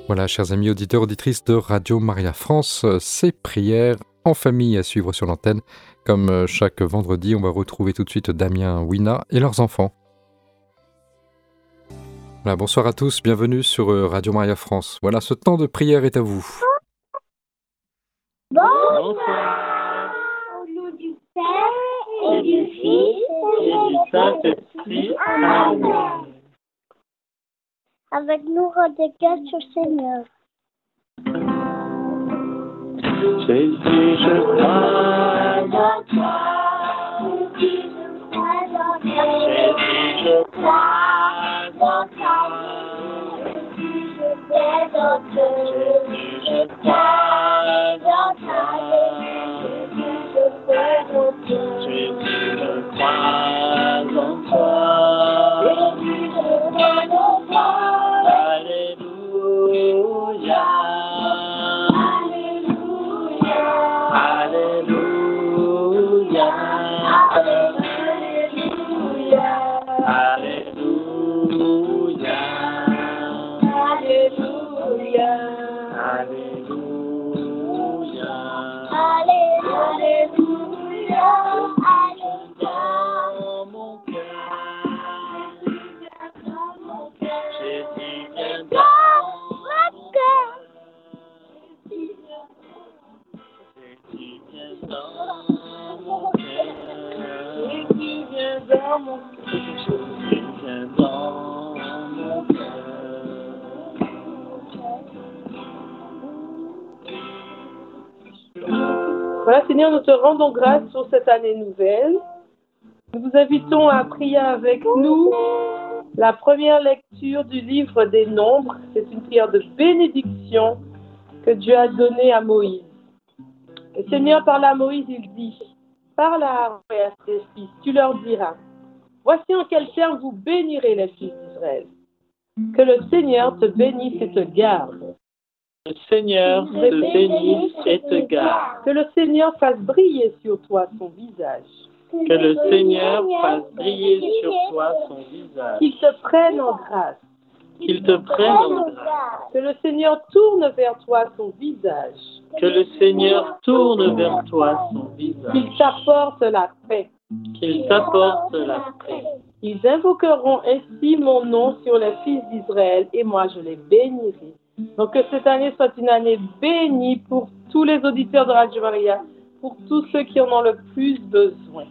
Voilà, chers amis auditeurs, auditrices de Radio Maria France, ces prières en famille à suivre sur l'antenne. Comme chaque vendredi, on va retrouver tout de suite Damien, Wina et leurs enfants. Voilà, bonsoir à tous, bienvenue sur Radio Maria France. Voilà, ce temps de prière est à vous. Bonsoir. Au nom du Père et du Fils et du Saint-Esprit. Amen. Avec nous, redécale sur Seigneur. Jésus, je crois en toi. Jésus, je crois en toi. Jésus, je crois en toi. Jésus, je t'aide en toi. Jésus, je crois en toi. Jésus, je t'aide en toi. Jésus, je crois en toi. Jésus, je t'aide en toi. Alléluia. Alléluia. Alléluia. Dans mon cœur, Jésus vient dans mon cœur. Jésus vient dans mon cœur. Jésus vient dans mon cœur. Jésus vient dans mon cœur. Voilà, Seigneur, nous te rendons grâce pour cette année nouvelle. Nous vous invitons à prier avec nous la première lecture du livre des Nombres. C'est une prière de bénédiction que Dieu a donnée à Moïse. Le Seigneur parle à Moïse, il dit « Parle à Aaron et à ses fils, tu leur diras, voici en quels termes vous bénirez les fils d'Israël. Que le Seigneur te bénisse et te garde. Le Seigneur te bénisse et te garde. Que le Seigneur fasse briller sur toi son visage. Que le Seigneur fasse briller sur toi son visage. Qu'il te prenne en grâce. Qu'il te prenne en grâce. Que le Seigneur tourne vers toi son visage. Que le Seigneur tourne vers toi son visage. Qu'il t'apporte la paix. Qu'il t'apporte la paix. Ils invoqueront ainsi mon nom sur les fils d'Israël et moi je les bénirai. Donc que cette année soit une année bénie pour tous les auditeurs de Radio Maria, pour tous ceux qui en ont le plus besoin.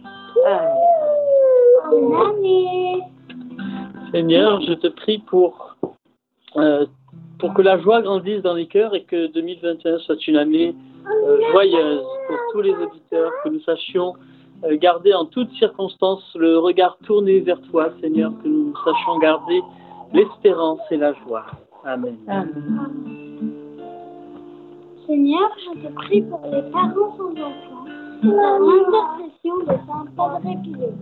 Amen. Seigneur, je te prie pour que la joie grandisse dans les cœurs et que 2021 soit une année joyeuse pour tous les auditeurs, que nous sachions garder en toutes circonstances le regard tourné vers toi, Seigneur, que nous sachions garder l'espérance et la joie. Amen. Seigneur, je te prie pour les parents sans enfants, par l'intercession de Saint Padre Pio.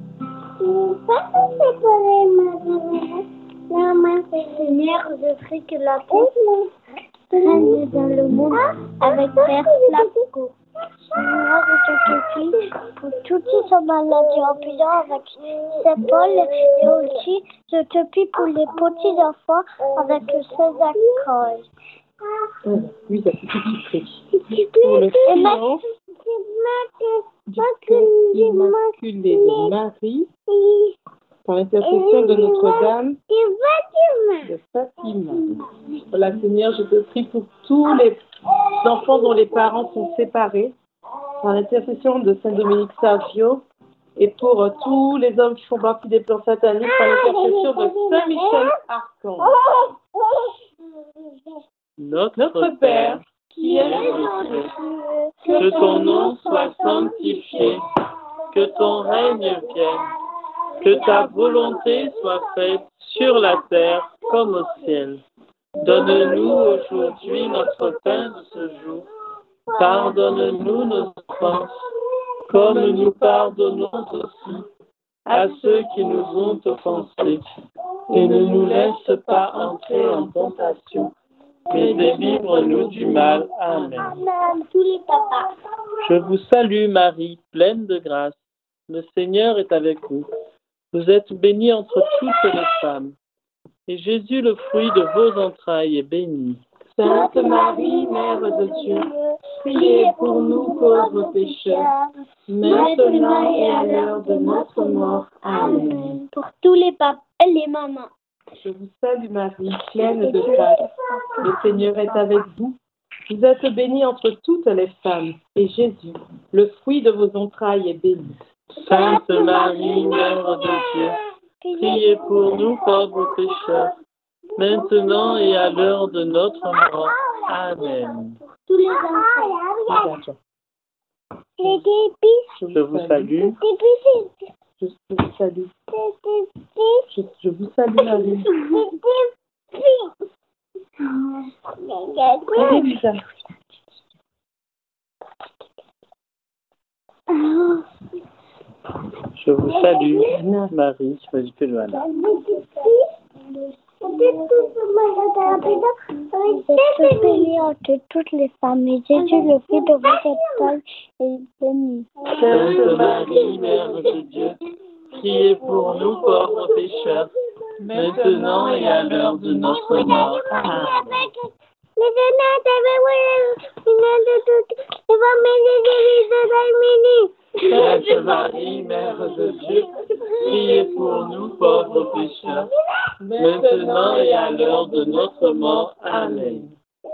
Seigneur, je prie que la paix règne dans le monde avec Père Flaco. Seigneur, je te prie pour toutes qui sont malades en priant avec Saint Paul et aussi je te prie pour les petits enfants avec Saint Jacques. Oui, ça c'est tout prie. Pour le triomphe du cœur immaculé de Marie, par l'intercession de Notre-Dame de Fatima. Voilà, Seigneur, je te prie pour tous les enfants dont les parents sont séparés, par l'intercession de Saint-Dominique Savio, et pour tous les hommes qui font partie des plans sataniques, par l'intercession de Saint-Michel Archange. Notre Père, qui es aux cieux, Que ton nom soit sanctifié, que ton règne vienne, que ta volonté soit faite sur la terre comme au ciel. Donne-nous aujourd'hui notre pain de ce jour. Pardonne-nous nos offenses, comme nous pardonnons aussi à ceux qui nous ont offensés. Et ne nous laisse pas entrer en tentation, mais délivre-nous du mal. Amen. Je vous salue Marie, pleine de grâce. Le Seigneur est avec vous. Vous êtes bénie entre toutes les femmes. Et Jésus, le fruit de vos entrailles, est béni. Sainte Marie, Mère de Dieu, priez pour nous pauvres pécheurs, maintenant et à l'heure de notre mort. Amen. Pour tous les papes et les mamans. Je vous salue Marie, pleine de grâce. Le Seigneur est avec vous. Vous êtes bénie entre toutes les femmes, et Jésus, le fruit de vos entrailles, est béni. Sainte Marie, Mère de Dieu, priez pour nous pauvres pécheurs, maintenant et à l'heure de notre mort. Amen. Tous les enfants. Les Je vous salue. Je vous salue. Je vous salue Marie. Lisa. Je vous salue, Marie, choisie de Johanna. Vous êtes bénie entre toutes les femmes, et Jésus, le fruit de votre entrailles, est béni. Sainte Marie, Mère de Dieu, priez pour nous pauvres pécheurs, maintenant et à l'heure de notre mort. Amen. Sainte Marie, Mère de Dieu, priez pour nous pauvres pécheurs, maintenant et à l'heure de notre mort. Amen.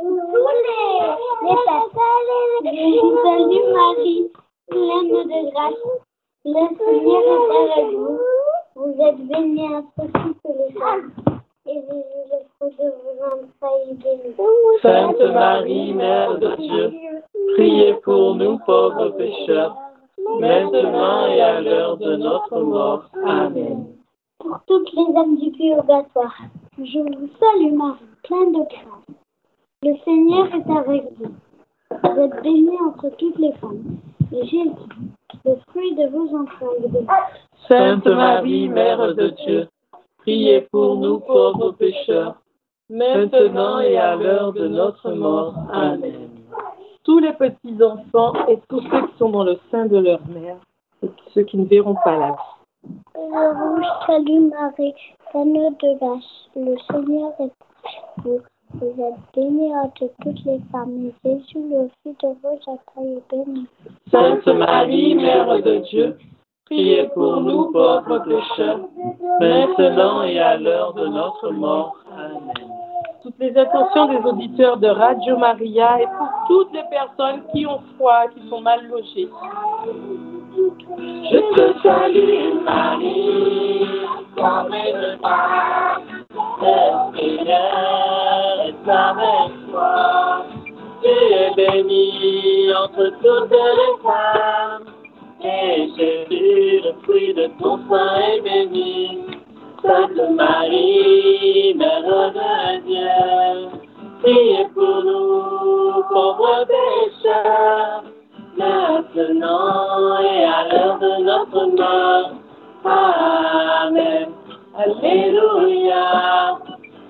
Salut Marie, pleine de grâce, le Seigneur est avec vous. Vous êtes bénie entre toutes les femmes, et Jésus, le fruit de vos entrailles, est béni. Sainte Marie, Mère de Dieu, priez pour nous pauvres pécheurs, maintenant et à l'heure de notre mort. Amen. Pour toutes les âmes du purgatoire, je vous salue Marie, pleine de grâce. Le Seigneur est avec vous. Vous êtes bénie entre toutes les femmes, et Jésus, le fruit de vos entrailles, est béni. Sainte Marie, Mère de Dieu, priez pour nous pauvres pécheurs, maintenant et à l'heure de notre mort. Amen. Tous les petits enfants et tous ceux qui sont dans le sein de leur mère, et ceux qui ne verront pas la vie. Je vous salue Marie, pleine de grâce. Le Seigneur est avec vous. Vous êtes bénie entre toutes les femmes, et Jésus, le fruit de vos entrailles, est béni. Sainte Marie, Mère de Dieu, priez pour nous pauvres pécheurs, maintenant et à l'heure de notre mort. Amen. Toutes les intentions des auditeurs de Radio Maria et pour toutes les personnes qui ont froid, qui sont mal logées. Je te salue Marie, pleine de grâce, le Seigneur est avec toi. Tu es bénie entre toutes les femmes, et Jésus, le fruit de ton sein, est béni. Sainte Marie, Mère de Dieu, priez pour nous pauvres pécheurs, maintenant et à l'heure de notre mort. Amen. Alléluia.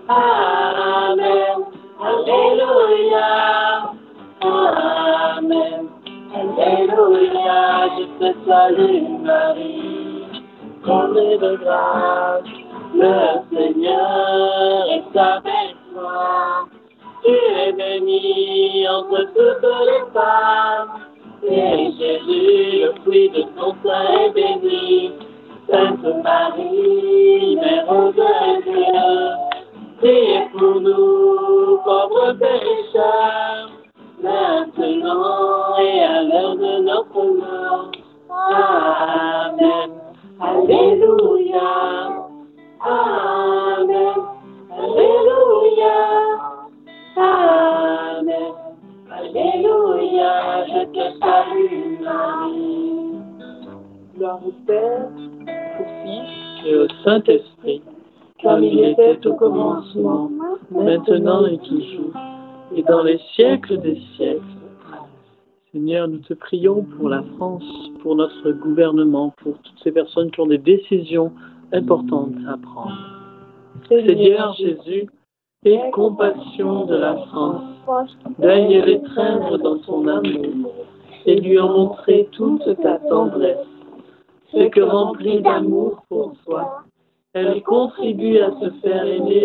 Amen. Alléluia. Amen. Alléluia. Je te salue Marie, comblée de grâce. Le Seigneur est avec toi. Tu es bénie entre toutes les femmes, et Jésus, le fruit de ton sein, est béni. Sainte Marie, Mère de Dieu, priez pour nous pauvres pécheurs, maintenant et à l'heure de notre mort. Amen. Alléluia. Amen. Alléluia. Amen. Alléluia. Je te salue Marie. Gloire au Père, au Fils Et au Saint-Esprit, comme il était au commencement, maintenant et toujours, et dans les siècles des siècles. Seigneur, nous te prions pour la France, pour notre gouvernement, pour toutes ces personnes qui ont des décisions importantes à prendre. Seigneur Jésus, aie compassion de la France, daigne l'étreindre dans ton amour, et lui en montrer toute ta tendresse. C'est que remplie d'amour pour toi, elle contribue à se faire aimer de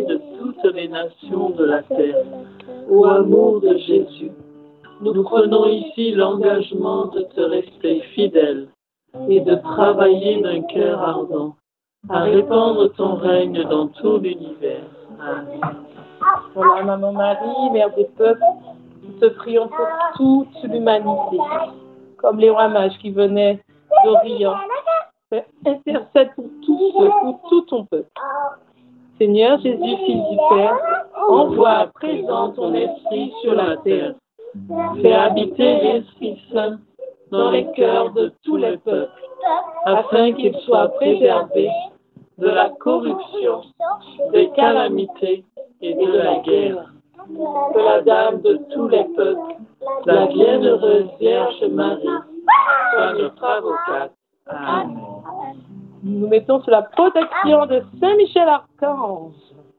toutes les nations de la terre. Ô amour de Jésus, nous prenons ici l'engagement de te rester fidèle et de travailler d'un cœur ardent à répandre ton règne dans tout l'univers. Amen. Voilà, Maman Marie, Mère des peuples, nous te prions pour toute l'humanité, comme les rois mages qui venaient d'Orient. Intercède pour tous ceux, pour tout ton peuple. Seigneur Jésus, Fils du Père, envoie à présent ton esprit sur la terre. Fais habiter l'Esprit Saint dans les cœurs de tous les peuples, afin qu'ils soient préservés de la corruption, des calamités et de la guerre. Que la Dame de tous les peuples, la bienheureuse Vierge Marie, soit notre avocate. Amen. Nous nous mettons sous la protection de Saint Michel Archange.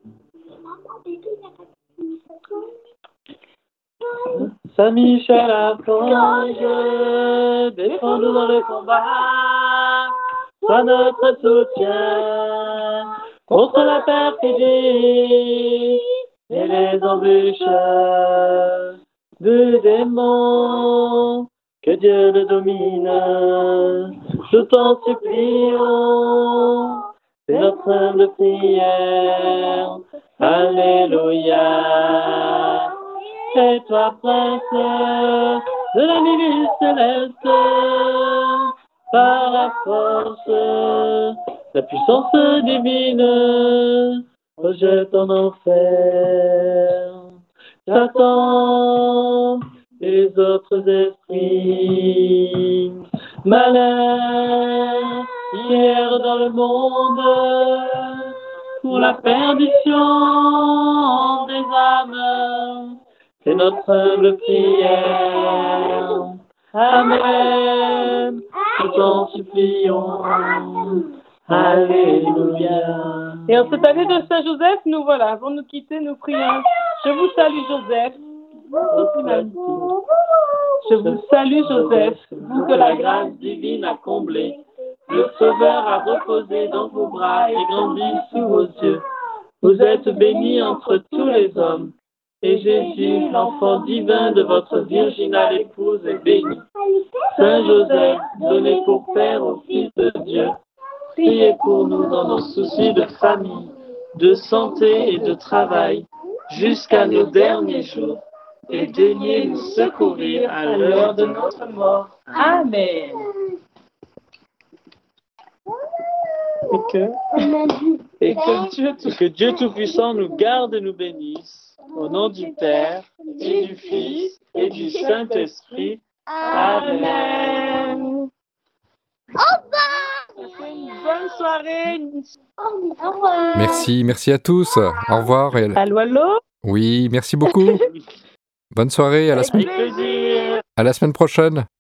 Saint Michel Archange, défends-nous dans le combat, sois notre soutien contre la perfidie et les embûches du démon. Que Dieu le domine, nous t'en supplions, c'est notre humble prière. Alléluia. Et toi, prince de la milice céleste, par la force, la puissance divine, rejette en enfer Satan et les autres esprits malins qui errent dans le monde pour la perdition des âmes. C'est notre humble prière. Amen. Nous t'en supplions. Alléluia. Et en cette année de Saint-Joseph, nous voilà, avant de nous quitter, nous prions. Je vous salue, Joseph. Je vous salue, Joseph, Vous que la grâce divine a comblé, le Sauveur a reposé dans vos bras et grandi sous vos yeux. Vous êtes bénie entre tous les hommes, et Jésus, l'enfant divin de votre virginale épouse, est béni. Saint Joseph, donné pour Père au Fils de Dieu, priez pour nous dans nos soucis de famille, de santé et de travail, jusqu'à nos derniers jours, et daignez nous secourir à l'heure de notre mort. Amen. Et que Dieu Tout-Puissant nous garde et nous bénisse. Au nom du Père, et du Fils, et du Saint-Esprit. Amen. Bonne soirée. Au revoir. Merci à tous. Au revoir. Allô, allô. Oui, merci beaucoup. Bonne soirée, à la Avec plaisir. semaine prochaine.